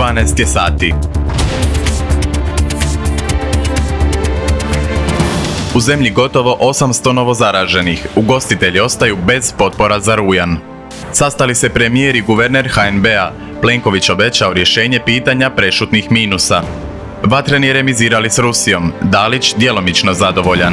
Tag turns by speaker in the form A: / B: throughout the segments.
A: 12 je sati. U zemlji gotovo 800 novozaraženih. Ugostitelji ostaju bez potpora za rujan. Sastali se premijer i guverner HNB-a. Plenković obećao rješenje pitanja prešutnih minusa. Vatreni remizirali s Rusijom. Dalić djelomično zadovoljan.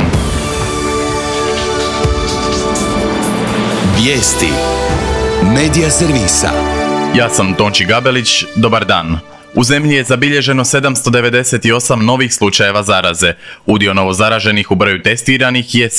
B: Vijesti Medija servisa.
A: Ja sam Tonči Gabelić, dobar dan. U zemlji je zabilježeno 798 novih slučajeva zaraze. Udio novozaraženih u broju testiranih je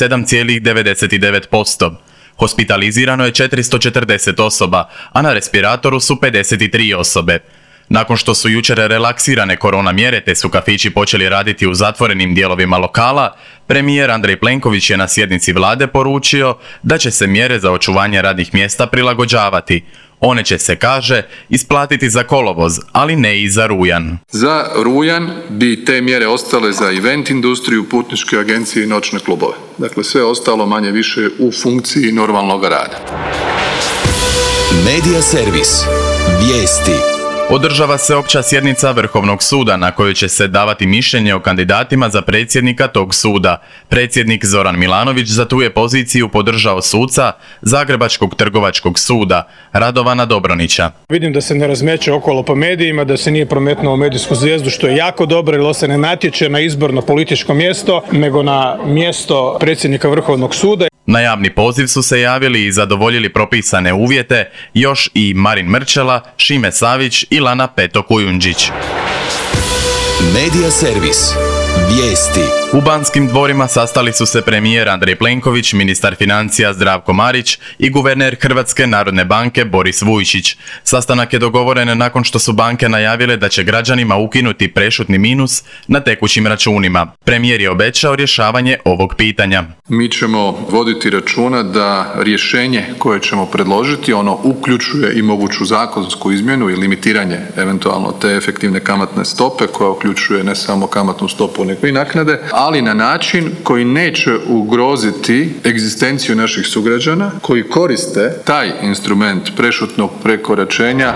A: 7,99%. Hospitalizirano je 440 osoba, a na respiratoru su 53 osobe. Nakon što su jučer relaksirane korona mjere te su kafići počeli raditi u zatvorenim dijelovima lokala, premijer Andrej Plenković je na sjednici vlade poručio da će se mjere za očuvanje radnih mjesta prilagođavati. One će se, kaže, isplatiti za kolovoz, ali ne i za rujan.
C: Za rujan bi te mjere ostale za event industriju, putničke agencije i noćne klubove. Dakle, sve ostalo manje više u funkciji normalnog rada.
B: Medija servis. Vijesti.
A: Održava se opća sjednica Vrhovnog suda na kojoj će se davati mišljenje o kandidatima za predsjednika tog suda. Predsjednik Zoran Milanović za tu je poziciju podržao suca Zagrebačkog trgovačkog suda Radovana Dobronića.
D: Vidim da se ne razmeće okolo po medijima, da se nije prometnuo u medijsku zvijezdu, što je jako dobro, jer se ne natječe na izborno političko mjesto, nego na mjesto predsjednika Vrhovnog suda.
A: Na javni poziv su se javili i zadovoljili propisane uvjete još i Marin Mrčela, Šime Savić i Lana Peto Kujundžić.
B: Medija servis. Vijesti.
A: U Banskim dvorima sastali su se premijer Andrej Plenković, ministar financija Zdravko Marić i guverner Hrvatske narodne banke Boris Vujčić. Sastanak je dogovoren nakon što su banke najavile da će građanima ukinuti prešutni minus na tekućim računima. Premijer je obećao rješavanje ovog pitanja.
C: Mi ćemo voditi računa da rješenje koje ćemo predložiti, ono uključuje i moguću zakonsku izmjenu i limitiranje eventualno te efektivne kamatne stope koja uključuje ne samo kamatnu stopu nego i naknade, ali na način koji neće ugroziti egzistenciju naših sugrađana koji koriste taj instrument prešutnog prekoračenja.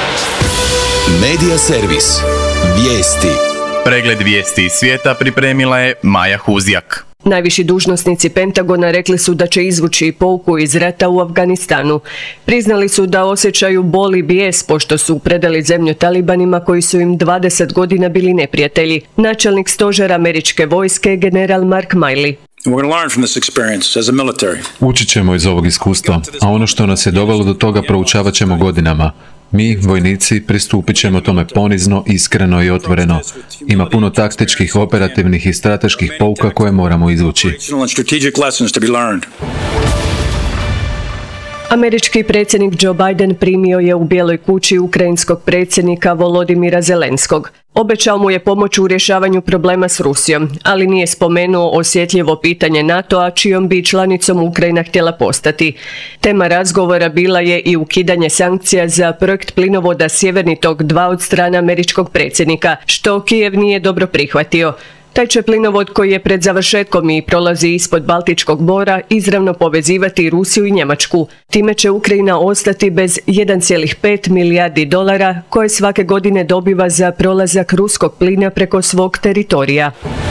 B: Medija servis. Vijesti.
A: Pregled vijesti iz svijeta pripremila je Maja Huzjak.
E: Najviši dužnosnici Pentagona rekli su da će izvući pouku iz rata u Afganistanu. Priznali su da osjećaju bol i bijes pošto su predali zemlju talibanima koji su im 20 godina bili neprijatelji. Načelnik stožera američke vojske, general Mark Miley.
F: Učit ćemo iz ovog iskustva, a ono što nas je dovelo do toga proučavat ćemo godinama. Mi, vojnici, pristupit ćemo tome ponizno, iskreno i otvoreno. Ima puno taktičkih, operativnih i strateških pouka koje moramo izvući.
E: Američki predsjednik Joe Biden primio je u Bijeloj kući ukrajinskog predsjednika Volodimira Zelenskog. Obećao mu je pomoć u rješavanju problema s Rusijom, ali nije spomenuo osjetljivo pitanje NATO-a čijom bi članicom Ukrajina htjela postati. Tema razgovora bila je i ukidanje sankcija za projekt plinovoda Sjeverni tok 2 od strane američkog predsjednika, što Kijev nije dobro prihvatio. Taj će plinovod koji je pred završetkom i prolazi ispod Baltičkog mora izravno povezivati Rusiju i Njemačku. Time će Ukrajina ostati bez 1,5 milijardi dolara koje svake godine dobiva za prolazak ruskog plina preko svog teritorija.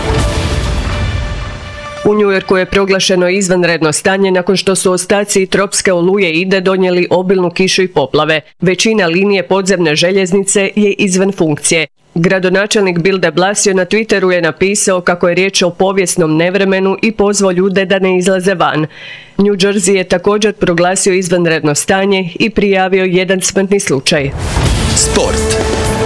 E: U New Yorku je proglašeno izvanredno stanje nakon što su ostaci tropske oluje Ide donijeli obilnu kišu i poplave. Većina linije podzemne željeznice je izvan funkcije. Gradonačelnik Bill de Blasio na Twitteru je napisao kako je riječ o povijesnom nevremenu i pozvao ljude da ne izlaze van. New Jersey je također proglasio izvanredno stanje i prijavio jedan smrtni slučaj.
B: Sport.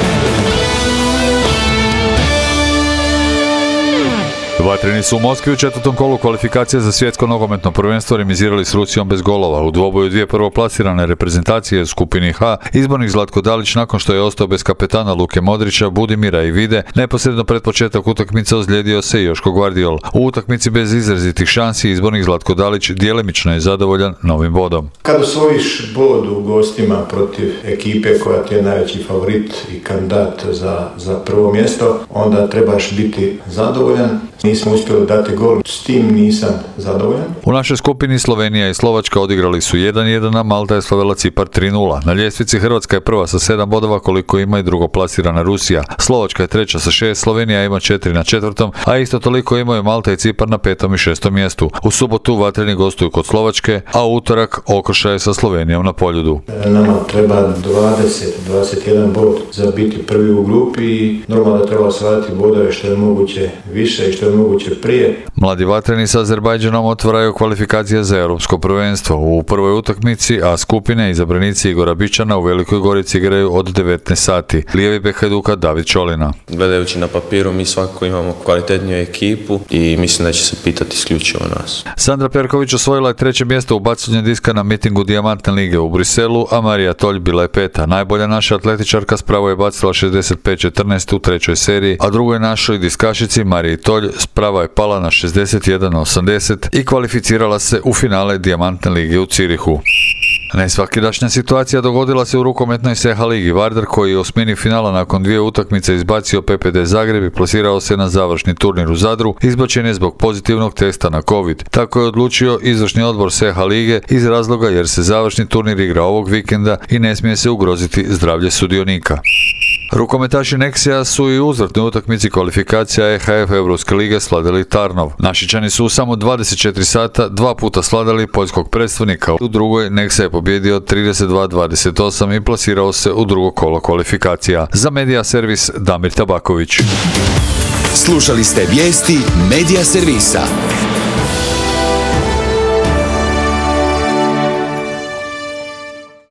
G: Vatreni su u Moskvi u četvrtom kolu kvalifikacije za svjetsko nogometno prvenstvo remizirali s Rusijom bez golova. U dvoboju dvije prvoplasirane reprezentacije u skupini H izbornik Zlatko Dalić nakon što je ostao bez kapetana Luke Modrića, Budimira i Vide, neposredno pred početak utakmice ozlijedio se Joško Gvardiol. U utakmici bez izrazitih šansi izbornik Zlatko Dalić djelimično je zadovoljan novim bodom.
H: Kad osvojiš bod u gostima protiv ekipe koja ti je najveći favorit i kandidat za prvo mjesto, onda trebaš biti zadovoljan. nismo uspjeli dati gol. S tim nisam zadovoljan.
G: U našoj skupini Slovenija i Slovačka odigrali su 1-1, a Malta je slavila Cipar 3-0. Na ljestvici Hrvatska je prva sa 7 bodova koliko ima i drugoplasirana Rusija. Slovačka je treća sa 6, Slovenija ima 4 na 4, a isto toliko imaju Malta i Cipar na 5. i 6. mjestu. U subotu vatreni gostuju kod Slovačke, a u utorak okršaj sa Slovenijom na Poljudu.
H: Nama treba 21 bod za biti prvi u grupi i normalno da treba osvajati bodove što je moguće više i što je moguće prije.
G: Mladi vatreni sa Azerbajdžanom otvaraju kvalifikacije za europsko prvenstvo. U prvoj utakmici A skupine izabranici Igora Bičana u Velikoj Gorici igraju od 19 sati. Lijevi bek Hajduka David Čolina.
I: Gledajući na papiru, mi svakako imamo kvalitetniju ekipu i mislim da će se pitati isključivo nas.
G: Sandra Perković osvojila je 3. mjesto u bacanju diska na mitingu Dijamantne lige u Briselu, a Marija Tolj bila je 5. Najbolja naša atletičarka spravo je bacila 65-14 u 3. seriji, a drugoj našoj diskašici Mariji Tolj sprava je pala na 61-80 i kvalificirala se u finale Dijamantne lige u Cirihu. Nesvakidašnja situacija dogodila se u rukometnoj SEHA ligi. Vardar, koji je u osmini finala nakon 2 utakmice izbacio PPD Zagreb i plasirao se na završni turnir u Zadru, izbačen je zbog pozitivnog testa na COVID. Tako je odlučio izvršni odbor SEHA lige iz razloga jer se završni turnir igra ovog vikenda i ne smije se ugroziti zdravlje sudionika. Rukometaši Nexia su i u uzvratnoj utakmici kvalifikacija EHF Europske lige slavili Tarnov. Našičani su u samo 24 sata 2 puta slavili poljskog predstavnika. U drugoj Nexia je pobjedio 32-28 i plasirao se u drugo kolo kvalifikacija. Za Medija Servis Damir Tabaković.
B: Slušali ste vijesti Medija Servisa.